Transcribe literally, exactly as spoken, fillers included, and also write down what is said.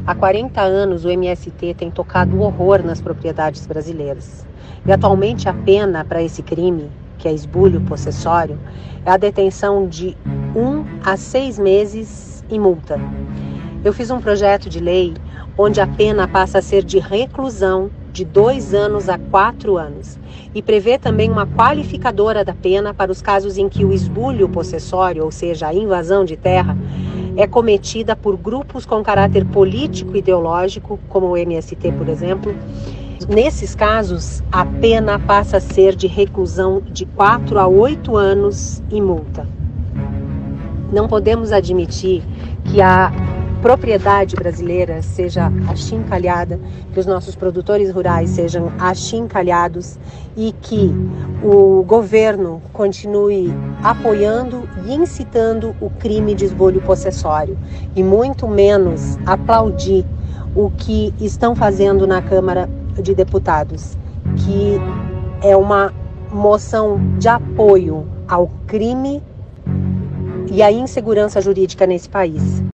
Há quarenta anos o M S T tem tocado o horror nas propriedades brasileiras. E atualmente a pena para esse crime, que é esbulho possessório, é a detenção de um a seis meses e multa. Eu fiz um projeto de lei onde a pena passa a ser de reclusão de dois anos a quatro anos e prevê também uma qualificadora da pena para os casos em que o esbulho possessório, ou seja, a invasão de terra, é cometida por grupos com caráter político e ideológico, como o M S T, por exemplo. Nesses casos, a pena passa a ser de reclusão de quatro a oito anos e multa. Não podemos admitir que a propriedade brasileira seja achincalhada, que os nossos produtores rurais sejam achincalhados e que o governo continue apoiando e incitando o crime de esbulho possessório e muito menos aplaudir o que estão fazendo na Câmara de Deputados, que é uma moção de apoio ao crime e à insegurança jurídica nesse país.